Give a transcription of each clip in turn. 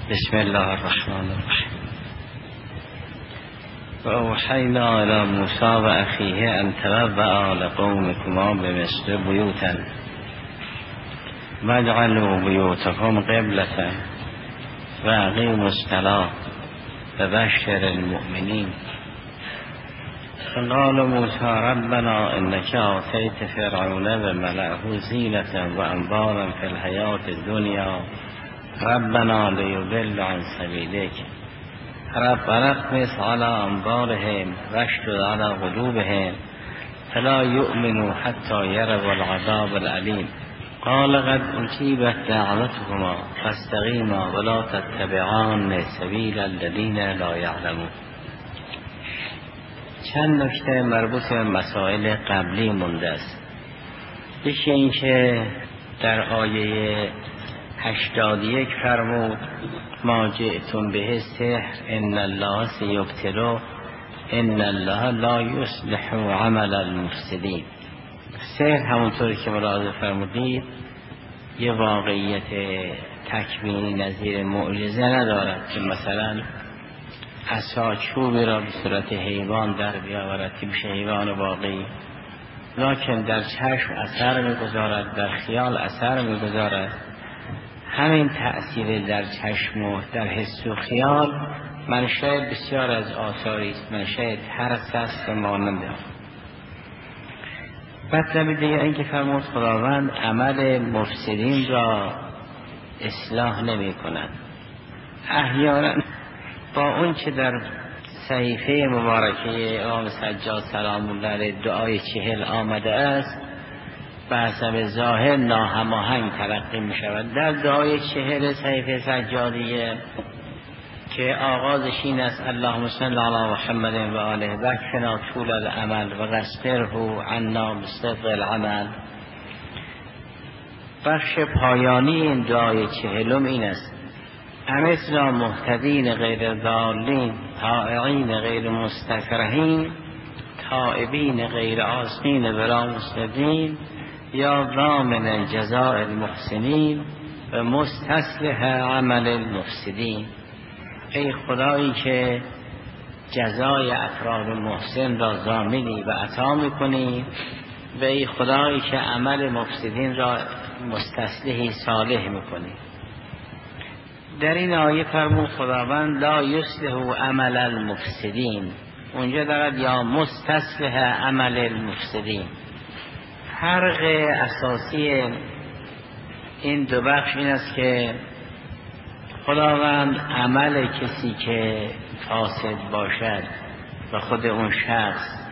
بسم الله الرحمن الرحیم. و اوحینا الی موسی و اخیه ان تبوأ لقومکما بمصر بیوتا واجعلوا بیوتکم قبلة و اقیموا الصلاة و بشر المؤمنین. فقال موسی ربنا انک آتیت فرعون و ملأه زینة و اموالا فی الحیاة الدنیا ربنا لیضل عن سبیلک ربنا اطمس على اموالهم واشدد على قلوبهم فلا يؤمنوا حتى يروا العذاب الأليم. قال قد أجيبت دعوتكما فاستقیما ولا تتبعان سبیل الذین لا یعلمون. چند نکته مربوط به مسائل قبلی مونده است. یکی این که در آیه 81 فرمود ما جئتم به سحر ان الله سیبطله ان الله لا یصلح عمل المفسدین. سحر همونطوری که ملاحظه فرمودید یه واقعیت تکوینی نظیر معجزه ندارد که مثلا عصا چوبی را به صورت حیوان در بیاورد که بشه حیوان واقعی، لکن در چشم اثر میگذارد، در خیال اثر میگذارد. همین تأثیر در چشم و در حس و خیال منشأ بسیار از آثاری است، منشأ ترس است و مانند آن. مطلب دیگه این که فرمود خداوند عمل مفسدین را اصلاح نمی کند. احیانا با اون که در صحیفه مبارکه امام سجاد سلام الله علیه دعای 40 آمده است بحثم ظاهر ناهماهنگ تلقی می شود. در دعای 40 صحیفه سجادیه که آغازش این است اللهم صل علی محمد و آله و کفنا طول العمل و قصره عنا بصدق العمل، بخش پایانی این دعای 40 این است امثلا مهتدین غیر ضالین طائعین غیر مستکرهین تائبین غیر عاصین ولا مسلمین یا ضامن جزاء المحسنین و مستصلح عمل المفسدین. ای خدایی که جزای افراد محسن را ضامنی و عطا میکنی و ای خدایی که عمل مفسدین را مستصلحی صالح میکنی. در این آیه فرمود خداوند لا یصلح عمل المفسدین، اونجا دارد یا مستصلح عمل المفسدین. فرق اساسی این دو بخش این است که خداوند عمل کسی که فاسد باشد و خود اون شخص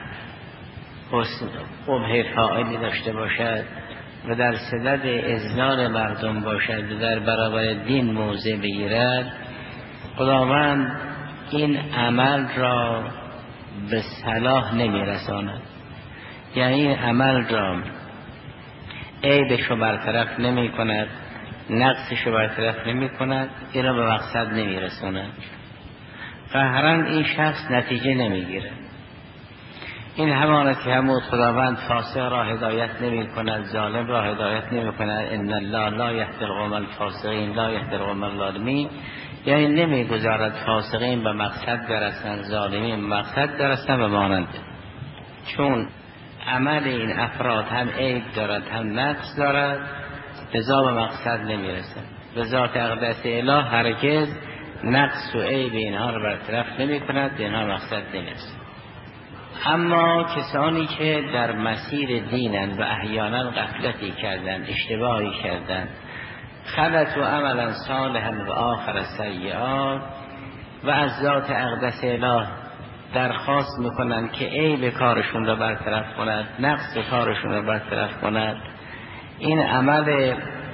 قبح فاعلی داشته باشد و در صدد اضلال مردم باشد و در برابر دین موضع بگیرد، خداوند این عمل را به صلاح نمیرساند. یعنی این عمل را عیبش رو برطرف نمی کند، نقصش رو برطرف نمی کند، این را به مقصد نمی رساند. قهرن این شخص نتیجه نمی گیره. این همانست که همون خداوند فاسق را هدایت نمی کند، ظالم را هدایت نمی کند. ان الله لا یهدی القوم الفاسقین لا یهدی القوم الظالمین. یعنی نمی گذارد فاسقین به مقصد برسند، ظالمین به مقصد برسند و مانند. چون عمل این افراد هم عیب دارد هم نقص دارد، لذا به مقصد نمیرسد. به ذات اقدس اله هرگز نقص و عیب اینها را برطرف نمی کند، به اینها مقصد نمیرسد. اما کسانی که در مسیر دینند و احیانا غفلتی کردند، اشتباهی کردند، خلطوا عملا صالحا و آخر سیئات و از ذات اقدس اله درخواست میکنند که عیب کارشون را برطرف کند، نقص کارشون را برطرف کند، این عمل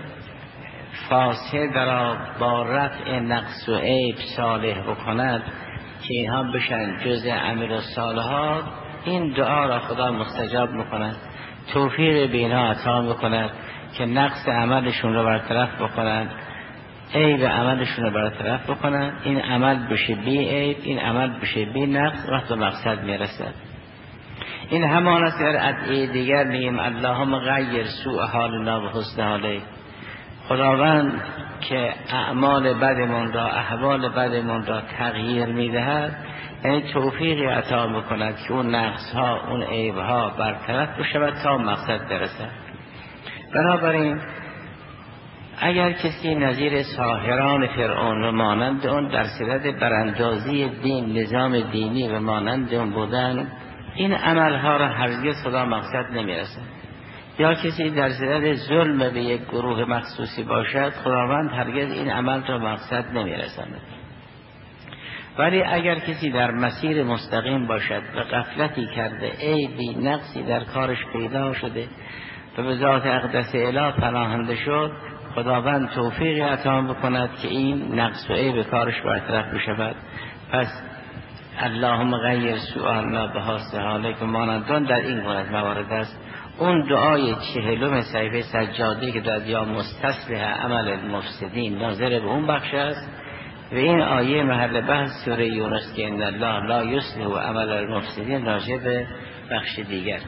فاسد را با رفع نقص و عیب صالح بکند که اینها بشن جزء عمل الصالحات، این دعا را خدا مستجاب میکند، توفیق به اینها عطا میکند که نقص عملشون را برطرف بکنند، عیب عملشون رو برطرف بکنن، این عمل بشه بی عیب، این عمل بشه بی نقص، وقت به مقصد میرسد. این همان است که در ادعیه دیگر میگیم اللهم غیر سوء حالنا و حسن حالیک. خداوند که اعمال بدمون را، احوال بدمون را تغییر میدهد، یعنی توفیقی عطا میکند که اون نقص ها، اون عیب ها برطرف بشود تا مقصد برسد. بنابراین اگر کسی نظیر ساحران فرعون و مانند اون در صدد براندازی دین، نظام دینی و مانند اون بودن، این عملها را هرگز خدا مقصد نمیرسد. یا کسی در صدد ظلم به یک گروه مخصوصی باشد، خداوند هرگز این عمل را مقصد نمیرساند. ولی اگر کسی در مسیر مستقیم باشد و غفلتی کرده، عیبی نقصی در کارش پیدا شده و به ذات اقدس اله پناهنده شد، خداوند توفیقی عطا بکند که این نقص و عیب کارش برطرف بشود. پس اللهم غیر سؤالنا بحسن حالک مانندان در این گونه موارد است. اون دعای 40 صحیفه سجاده که داد یا مستصلح عمل المفسدین ناظر به اون بخش است و این آیه محل بحث سوره یونس که ان الله لا یصلح عمل المفسدین راجع به بخش دیگر.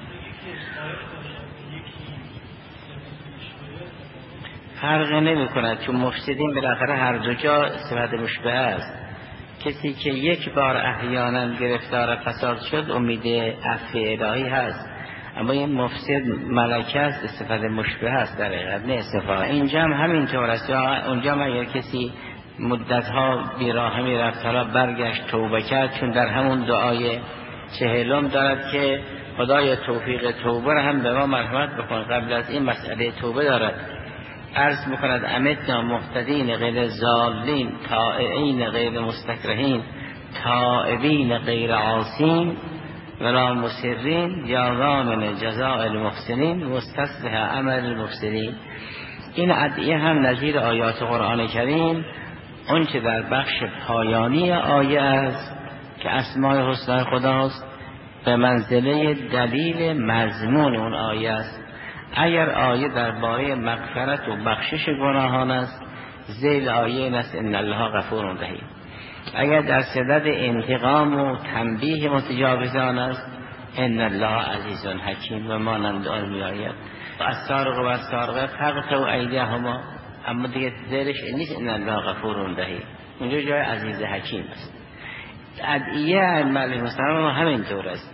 فرق نمی کند چون مفسدین بالاخره هر دو جا صفت مشبه است. کسی که یک بار احیانا گرفتار فساد شد امید عفو الهی هست، اما این مفسد ملکه است، صفت مشبه است در حقیقت نه صفات. اینجا هم همینطور است. اونجا هم اگر کسی مدتها بیراهمی رفت حالا برگشت توبه کرد، چون در همون دعای 40 دارد که خدای توفیق توبه را هم به ما مرحمت بکن. قبل از این مسئله توبه دارد عرض میکند امتنا مهتدین غیر ضالین طائعین غیر مستکرهین تائبین غیر عاصین ولا مصرین یا ضامن جزاء المحسنین مستصلح عمل المفسدین. این ادعیه هم نظیر آیات قرآن کریم اون چه در بخش پایانی آیه است که اسماء حسنا خداست به منزله دلیل مضمون اون آیه است. اگر آیه درباره مغفرت و بخشش گناهان است، ذیل آیه است ان الله غفور رحیم. اگر در صدد انتقام و تنبیه متجاوزان است، ان الله عزیز حکیم و مانند آن میآید. از سارق و از سارقه فقطعوا ایدیهما، اما دیگه ذیلش نیست ان الله غفور رحیم، اونجا جای عزیز حکیم است. ادعیه ائمه مسلمان همینطور است.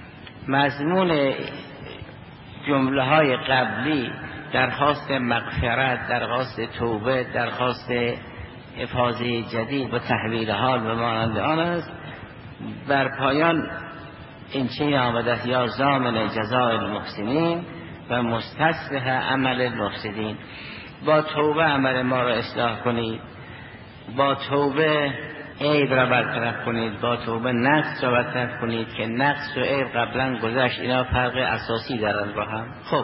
مضمون جمله های قبلی درخواست مغفرت، درخواست توبه، درخواست افاضه جدید و تحویل حال و مانند آن است. بر پایان این چه آمده است یا ضامن جزاء المحسنین و مستصلح عمل المفسدین. با توبه عمل ما را اصلاح کنید، با توبه عیب را برطرف کنید، با توبه نقص را برطرف کنید که نقص و عیب قبلا گذشت. اینا فرق اساسی دارن با هم. خب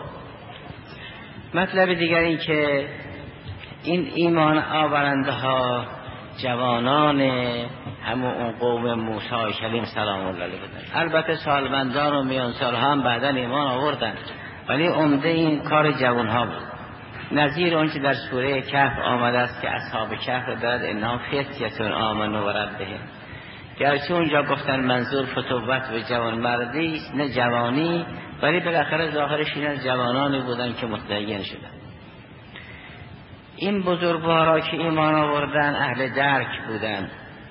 مطلب دیگر این که این ایمان آورنده ها جوانان همون اون قوم موسی کلیم سلام الله علیه بودن. البته سالمندان و میان سال هم بعدا ایمان آوردن، ولی عمده این کار جوان ها بود. نظیر اون که در سوره کهف آمده است که اصحاب کهف را دارد انها فتیه آمنوا و ربهم. گرچه اونجا گفتن منظور فتوت و جوان مردی است نه جوانی، ولی بالاخره ظاهرش این جوانانی بودن که متدین شدن. این بزرگوارا که ایمان آوردن اهل درک بودن.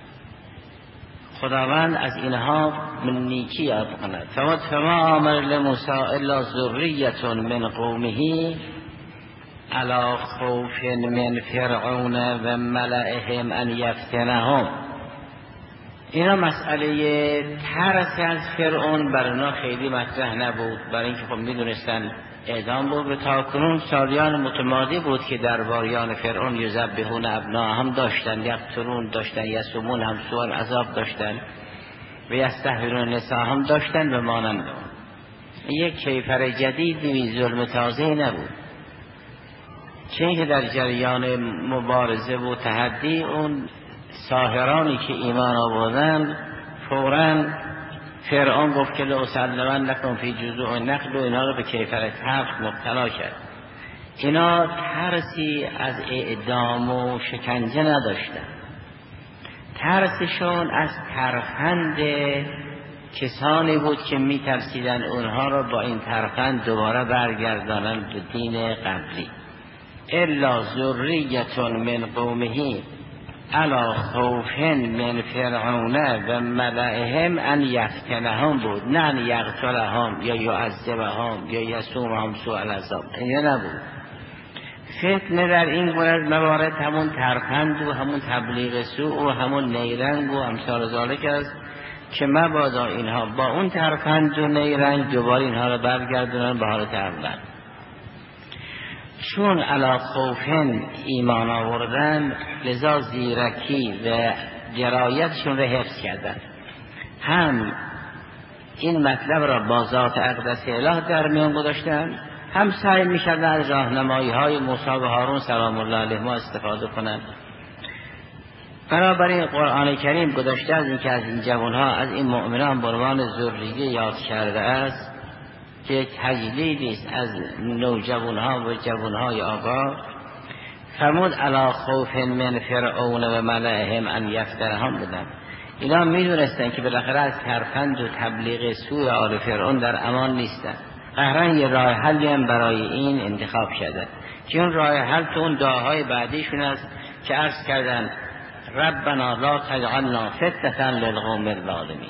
خداوند از اینها من نیکی یاد کند. فما آمر لموسی الا ذریة من قومه علی خوف من فرعون و ملئهم ان یفتنهم. اینا مسئله ترس از فرعون برای اونا خیلی مطرح نبود، برای اینکه خب میدونستن اعدام بود. به تاکنون سالیان متمادی بود که درباریان فرعون یذبحون ابناءهم داشتن، یقتلون داشتن، یصومون هم سوء عذاب داشتن و یستحیون نساءهم داشتن و مانند. یک کیفر جدیدی ظلم تازه نبود، چون که در جریان مبارزه و تحدی اون ساحرانی که ایمان آوردن فوراً فرعون گفت که لأسلمنکم فی جذوع النخل و اینا رو به کیفر تفت مبتلا کرد. اینا ترسی از اعدام و شکنجه نداشتن، ترسشون از ترفند کسانی بود که می ترسیدن اونها رو با این ترفند دوباره برگردانن به دین قبلی. الا ذریة من قومه علی خوف من فرعون و ملئهم ان یفتنهم بود، نه ان یقتلهم یا یعذبهم یا یسومهم سوء العذاب، این نبود. فتنه در این گونه از موارد همون ترفند و همون تبلیغ سوء و همون نیرنگ و امثال ذالک است که مبادا اینها با اون ترفند و نیرنگ دوباره اینها را برگردونن به حالت اول. چون علی خوفن ایمان آوردن، لذا زیرکی و جرایتشون را حفظ کردن، هم این مطلب را با ذات اقدس اله در میان گذاشتن، هم سعی می‌کردن از راهنمایی های موسی و هارون سلام الله علیهما استفاده کنند. بنابراین قرآن کریم گذشته از اینکه از این جوانها، از این مؤمنان به عنوان ذریه یاد کرده است که یک تجلیلی است از نوجوانها و جوانهای آگاه. فرمود علی خوف من فرعون و ملئهم ان یفتنهم بودن. اینا میدونستن که بالاخره از ترفند و تبلیغ سوء آل فرعون در امان نیستن. قهرن یه راه حلی هم برای این انتخاب شده که اون راه حل تو اون دعاهای بعدیشون است که عرض کردن ربنا لا تجعلنا فتنة للقوم الظالمین.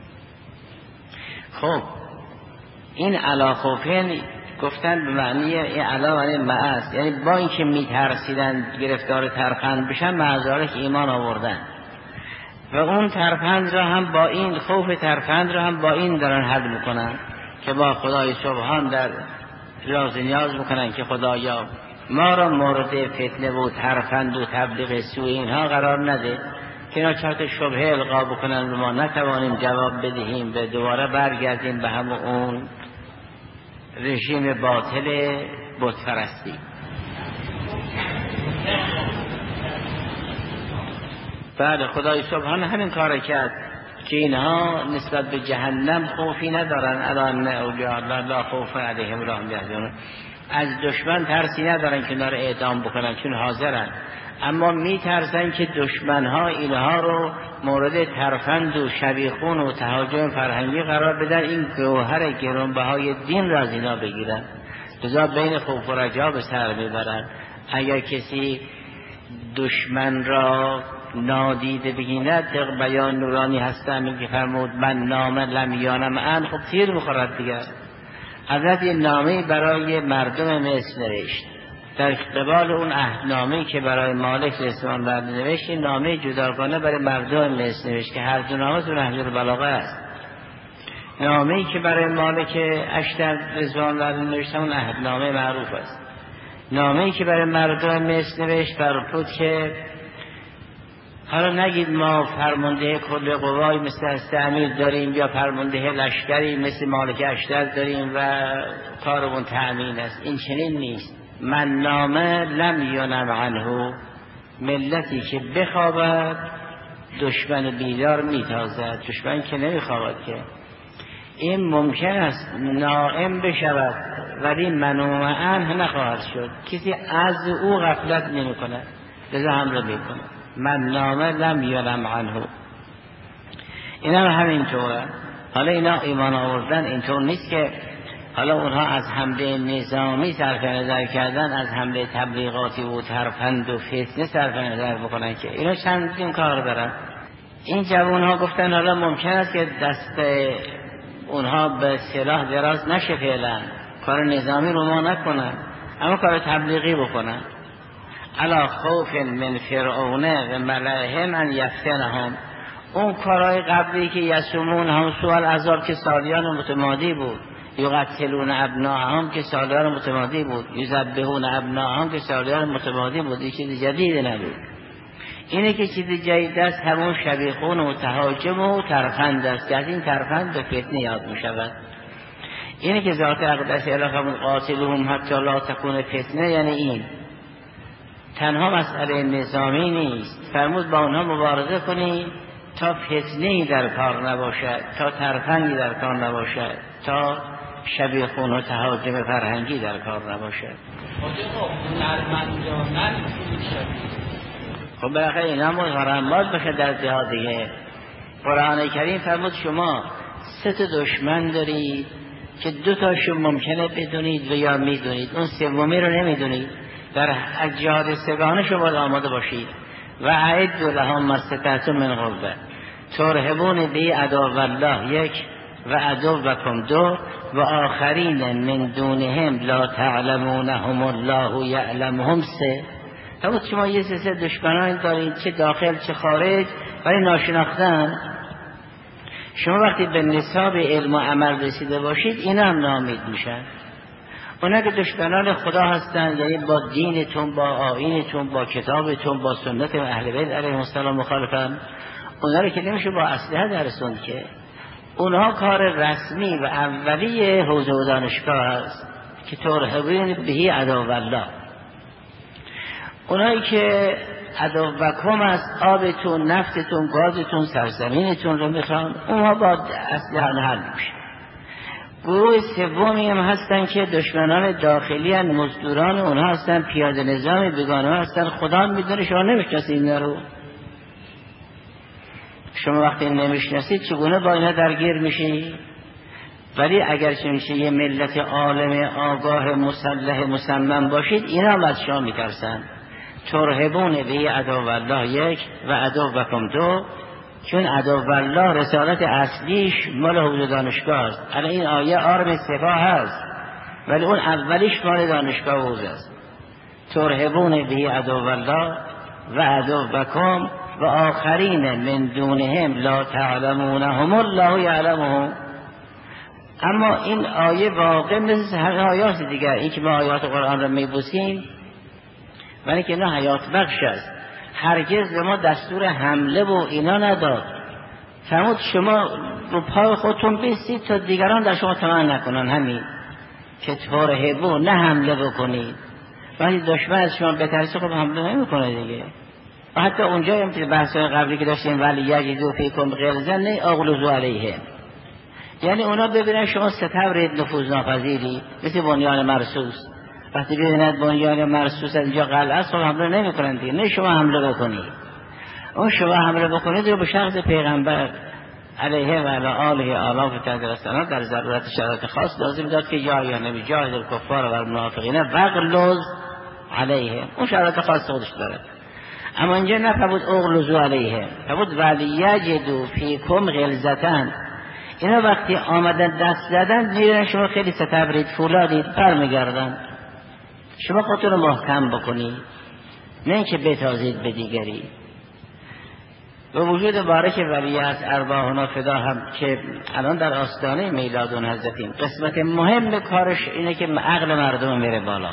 خب این علی خوفین گفتن به معنی این علی معاص، یعنی با اینکه میترسیدن گرفتار ترفند بشن معذالک ایمان آوردن و اون ترفند را هم با این خوف ترفند را هم با این دارن حل میکنن که با خدای سبحان در راز نیاز میکنن که خدایا ما را مورد فتنه و ترفند و تبلیغ سوء اینها قرار نده که اینا چرت شبهه القا بکنن و ما نتوانیم جواب بدهیم و دوباره برگردیم به همون اون رژیم باطل بت پرستی. بعد خدای سبحان همین کار کرد که اینها نسبت به جهنم خوفی ندارن، الان اولیاء الله لا خوف علیهم ولا هم یحزنون، از دشمن ترسی ندارن که اینا رو اعدام بکنن چون حاضرن، اما میترسن که دشمنها اینها رو مورد ترفند و شبیخون و تهاجم فرهنگی قرار بدن، این گوهر گرانبهای دین را از اینا بگیرن، لذا بین خوف و رجا به سر میبرن. اگر کسی دشمن را نادیده بگیرد، بیان نورانی هستم که فرمود من نامه لم یانم ان، خب تیر بخورد دیگر. حضرت یه نامه برای مردم مصر نوشت، در قبال اون عهدنامه‌ای که برای مالک رسوان برد نوشت، نامه جداگانه برای مردم مصر نوشت که هر دو نامه تو نهج البلاغه است. نامه‌ای که برای مالک اشتر رضوان برد نوشت اون عهدنامه معروف است. نامه‌ای که برای مردم مصر نوشت فرمود که حالا نگید ما فرمانده کل قوای مثل استعمیر داریم یا فرمانده لشکری مثل مالک اشتر داریم و کارمون تأمین است، این چنین نیست. من نامه لم ینم عنه، ملتی که بخوابد دشمن بیدار میتازد، دشمن که نمیخوابد که این ممکن است نائم بشود ولی منوم عنه نخواهد شد، کسی از او غفلت نمی کند لذا حمله میکنه. من نامه لم ینم عنه، این هم همینطوره. حالا اینا ایمان آوردن اینطور نیست که حالا اونها از حمله نظامی صرف نظر کردن، از حمله تبلیغاتی و ترفند و فتنه صرف نظر بکنن که اینا چندین کار دارن. این جوانها گفتن حالا ممکن است که دست اونها به سلاح دراز نشه، فعلا کار نظامی رو ما نکنن اما کار تبلیغی بکنن. علی خوف من فرعون و ملئهم ان یفتنهم، اون کارهای قبلی که یسومون هم سوء العذاب که سالیان متمادی بود، یقتلون ابناءهم که سالیان متمادی بود، یذبحون ابناءهم که سالیان متمادی بود، این چیز جدید نبود. اینه که چیز جدید است همون شبیخون و تهاجم و ترفند است که از این ترفند به فتنه یاد می شود. اینه که ذات اقدس الهی قاتلهم حتی لا تکون فتنه، یعنی این تنها مسئله نظامی نیست، فرمود با اونها مبارزه کنی تا فتنه‌ای در کار نباشد، تا ترفندی در کار نباشد، تا شبیخون و تهاجم فرهنگی در کار نباشد. خب بالاخره این هم غرامات بشه در جهاد دیگه. قرآن کریم فرمود شما 3 دشمن دارید که 2 تاشون ممکنه بدونید و یا میدونید، اون سومی رو نمیدونید. از جهاد سگانه شما باید آماده باشید. و اعدوا لهم ما استطعتم من قوة ترهبون به عدو الله یک و عدوکم دو و آخرین من دونهم لا تعلمونهم الله یعلمهم سه. همون شما یه سه دشمنان دارید، چه داخل چه خارج، ولی ناشناختن. شما وقتی به نصاب علم و عمل رسیده باشید اینا هم نامید میشن. اونا که دشمنان خدا هستن، یعنی با دینتون، با آیینتون، با کتابتون، با سنت اهل بیت علیهم السلام مخالفن، اونا رو که نمیشه با اسلحه درسون که. اونها کار رسمی و اولی حوزه و دانشگاه هست که ترهبون بهی عدو الله. اونایی که عدوکم است، آبتون، نفتتون، گازتون، سرزمینتون رو میخوان، اونها با اسلحه حل میشه. گروه سومی هم هستن که دشمنان داخلی هستن، مزدوران اونها هستن، پیاده نظام بیگانه هستن. خدا میدونه شما نمیشناسید اینا رو. شما وقتی نمیشناسید چگونه با اینا درگیر میشید؟ ولی اگر چنین یه ملت عالم آگاه مسلح مصمم باشید، اینا هم از شما میترسن. ترهبون به عدو الله یک و عدوکم دو، چون عدو الله رسالت اصلیش مال حوزه دانشگاه است. الان این آیه آرم سپاه هست، ولی اون اولیش مال دانشگاه و حوزه است. ترهبون به عدو الله و عدوکم و آخرین من دونهم لا تعلمونهم الله یعلمهم. اما این آیه واقع مثل هر آیات دیگر، این که ما آیات قرآن را میبوسیم ولی که نه حیات بخش است. هرگز به ما دستور حمله و اینا نداد. فرمود شما رو پای خودتون بیستید تا دیگران در شما طمع نکنن. همین که ترهبون، نه حمله بکنید. وقتی دشمن از شما بترسه خب حمله نمیکنه دیگه. و حتی اونجا هم که بحث‌های قبلی که داشتیم ولی یجدوا فیکم غلظة نه اغلظوا علیهم، یعنی اونا ببینن شما ستبرید، نفوذ ناپذیری، مثل بنیان مرصوص. وقتی ببینند بنیان مرصوص از اینجا قلعه است، حمله نمی‌کنند دیگه. نه شما حمله بکنید. اون شما حمله بکنید رو به شخص پیغمبر علیه و علی آله آلاف تدرسنا در ضرورت شرایط خاص لازم داد که یا نبی جاهد الکفار و المنافقین واغلظ علیهم. اون شرایط خاص خودش داره. اما اینجا نفرمود اغلظوا علیهم، فرمود ولی یجدوا فیکم غلظة. اینا وقتی آمدن دست زدن میرن شما خیلی ستبرید، فولادید، برمیگردن. شما خودتون رو محکم بکنید، نه اینکه بتازید به دیگری. و وجود بارک ولی از ارواحنا فدا هم که الان در آستانه میلاد اون حضرتیم، قسمت مهم کارش اینه که عقل مردم میره بالا.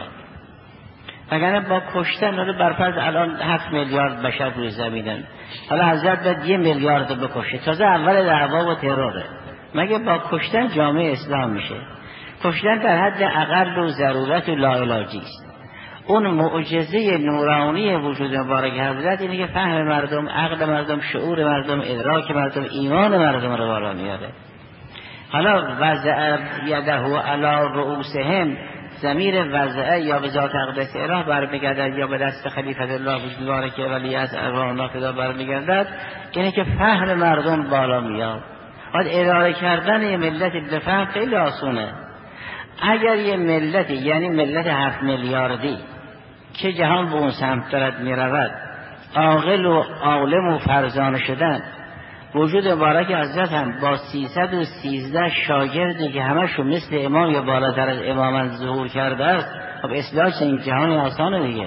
وگرنه با کشتن رو برفرض الان 7 میلیارد بشر روی زمینن، حالا حضرت باید 1 میلیارد بکشه، تازه اول دعوا و تروره. مگه با کشتن جامعه اسلام میشه؟ کشتن در حد اقل و ضرورت و لاعلاجی است. اون معجزه نورانی وجود مبارک حضرت اینه که فهم مردم، عقل مردم، شعور مردم، ادراک مردم، ایمان مردم رو بالا میاره. حالا وضع یده علی رؤوسهم، ضمیر وضعه یا به ذات اقدس اله برمیگردد یا به دست خلیفت الله وجود مبارک ولی از ارواحنا فدا برمیگردد. اینه که فهم مردم بالا میاد. باید اداره کردن یه ملت به فهم خیلی آسونه. اگر یه ملتی، یعنی ملت 7 میلیاردی که جهان به اون سمت دارد میرود، عاقل و عالم و فرزانه شدن، وجود مبارک حضرت هم با 313 شاگردی که همشون مثل امام یا بالاتر از امام ظهور کرده است، خب اصلاح این جهان آسانه دیگه.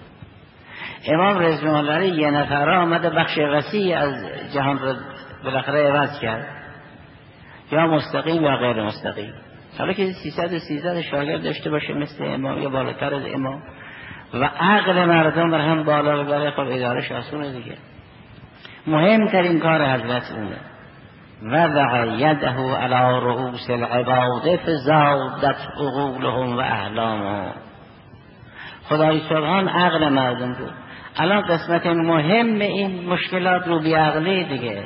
امام رضوان الله یه نفر آمده بخش وسیع از جهان رو بالاخره عوض کرد، یا مستقیم یا غیر مستقیم. حالا که 313 شاگرد داشته باشه مثل امام یا بالاتر از امام و عقل مردم رو هم بالا ببره، خب ادارش آسونه دیگه. مهمترین کار حضرت اونه. وضع یده علی رؤوس العباد فزادت عقولهم و احلامهم. خدای سبحان عقل مردم بود. الان قسمت مهم این مشکلات رو بیعقلی دیگه.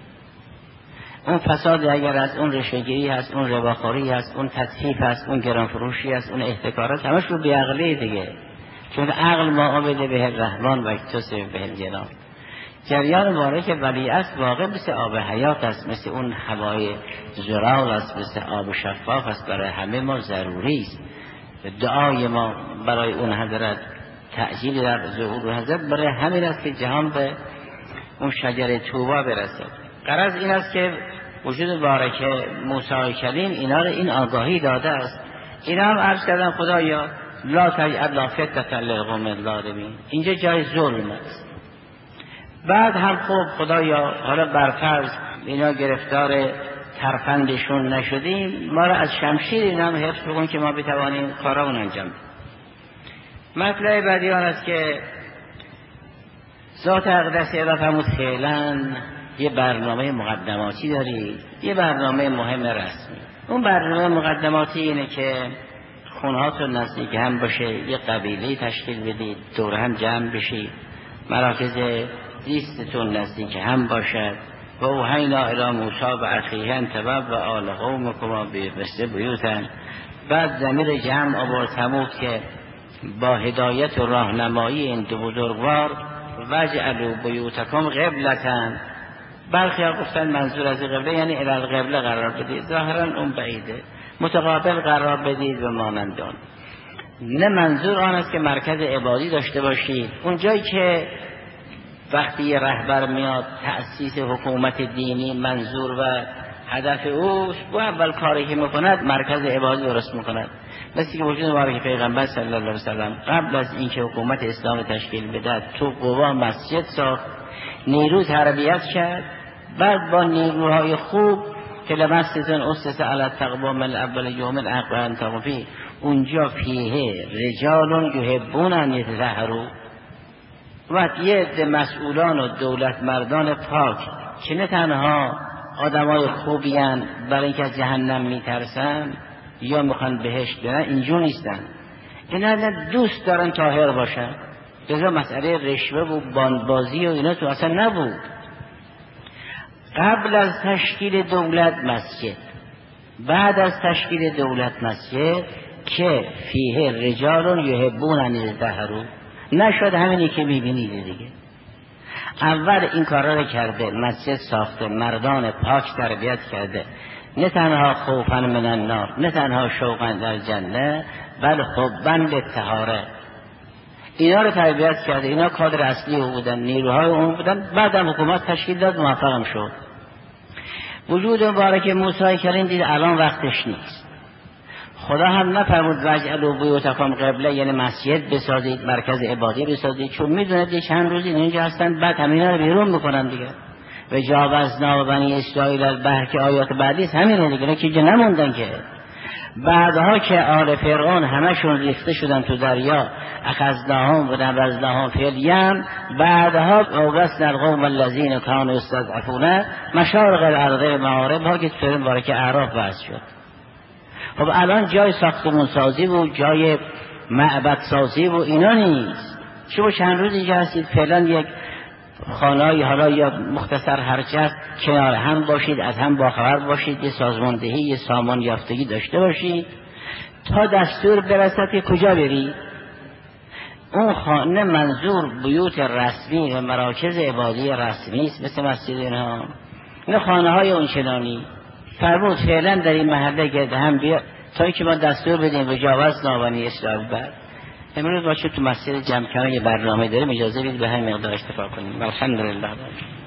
اون فساد اگر از اون رشوه‌گیری هست، اون رباخوری هست، اون تطفیف هست، اون گرانفروشی هست، اون احتکارات، همش رو بیعقلی دیگه. چون عقل ما عبد به الرحمن و اکتسب به الجنان. جریان مبارک ولی است واقع مثل آب حیات است، مثل اون هوای زرال است، مثل آب شفاف است، برای همه ما ضروری است. دعای ما برای اون حضرت تعجیل در ظهور حضرت برای همین است که جهان به اون شجره طوبا برسد. غرض این است که وجود بارک موسی کلیم اینا رو این آگاهی داده است. اینا هم عرض کردن خدایا لا تجعل فتنة للقوم الظالمین، اینجا جای ظلم است. بعد هم خوب خدایا حالا برفرض اینا گرفتار ترفندشون نشدیم، ما را از شمشیر اینا هم حفظ بکن که ما بتوانیم کارامون انجام بدیم. مطلب بعدی آن است که ذات اقدس اعلی فرمود فعلا یه برنامه مقدماتی داری، یه برنامه مهم رسمی. اون برنامه مقدماتی اینه که خونهاتون نزدیک هم باشه، یه قبیله تشکیل بدید، دور هم جمع بشید، مراکز زیستتون نزدیک هم باشد. و اوحینا الی موسی و اخیه انتبه و آل قومکما بمثل بیوتن. بعد ضمیر جمع آورد فرمود که با هدایت و راهنمایی این دو بزرگوار وجعلوا بیوتکم قبلة. برخی ها گفتن منظور از قبله یعنی الی القبله قرار بدید، ظاهرا اون بعیده، متقابل قرار بدید و مانندان. نه منظور آن است که مرکز عبادی داشته باشید، اون جایی که وقتی یه رهبر میاد تأسیس حکومت دینی منظور و هدف اوست و اول کاری که میکند مرکز عبادی درست میکند. مثل که وجود مبارک پیغمبر صلی الله علیه وسلم قبل از اینکه حکومت اسلام تشکیل بده تو قوا مسجد ساخت، نیرو تربیت کرد، بعد با نیروهای خوب که لمسجد اسس علی التقوی من اول یوم اقوام تقوی، اونجا فیه رجال یحبون ان یتطهروا. و یه عده مسئولان و دولت مردان پاک که نه تنها آدمای خوبی هستند برای اینکه از جهنم میترسن یا میخوان بهشت برن، اینجور نیستن. اینا دوست دارن طاهر باشن. لذا مسئله رشوه و باندبازی و اینا تو اصلا نبود. قبل از تشکیل دولت مسجد، بعد از تشکیل دولت مسجد که فیه رجال یحبون ان یتطهروا. نشد همینی که میبینید دیگه. اول این کارا رو کرده، مسجد ساخته، مردان پاک تربیت کرده، نه تنها خوفا من النار، نه تنها شوقا در جنه، بل حبا للطهاره. اینا رو تربیت کرده، اینا کادر اصلی او بودن، نیروهای اون بودن. بعدم حکومت تشکیل داد، موفقم شد. وجود مبارک موسی کلیم دید الان وقتش نیست. خدا هم نفرمود وجعلوا بیوتکم قبله، یعنی مسجد بسازید، مرکز عبادی بسازید، چون میدونه چند روزی اینجا هستن، بعد همینا رو بیرون میکنن دیگه. و جاوزنا بنی اسرائیل البحر که آیات بعدی همینه دیگه، که اینجا نموندن که. بعدها که آل فرعون همشون ریخته شدن تو دریا، اخذناهم و نبذناهم فی الیم، بعدها اوغسنا القوم الذین کانوا یستضعفون مشارق الارض مغاربها که سوره مبارکه اعراف بحث شد. خب الان جای ساختمون سازی و جای معبد سازی و اینا نیست. شما چند روز اینجا هستید، فعلا یک خانه‌ای حالا یا مختصر هرچه کنار هم باشید، از هم باخبر باشید، یه سازماندهی، یه سامان یافتگی داشته باشید تا دستور برسد که کجا برید. اون خانه منظور بیوت رسمی و مراکز عبادی رسمی است، مثل مسجد اینها، نه خانه های اون چنانی. فرمود فعلا در این محله گرد هم بیا تا که ما دستور بدیم و جاوزنا بنی اسرائیل. بعد امروز باشه تو مسجد جمع کنه یه برنامه داریم، اجازه بدید به همین مقدار اتفاق کنیم. الحمدلله.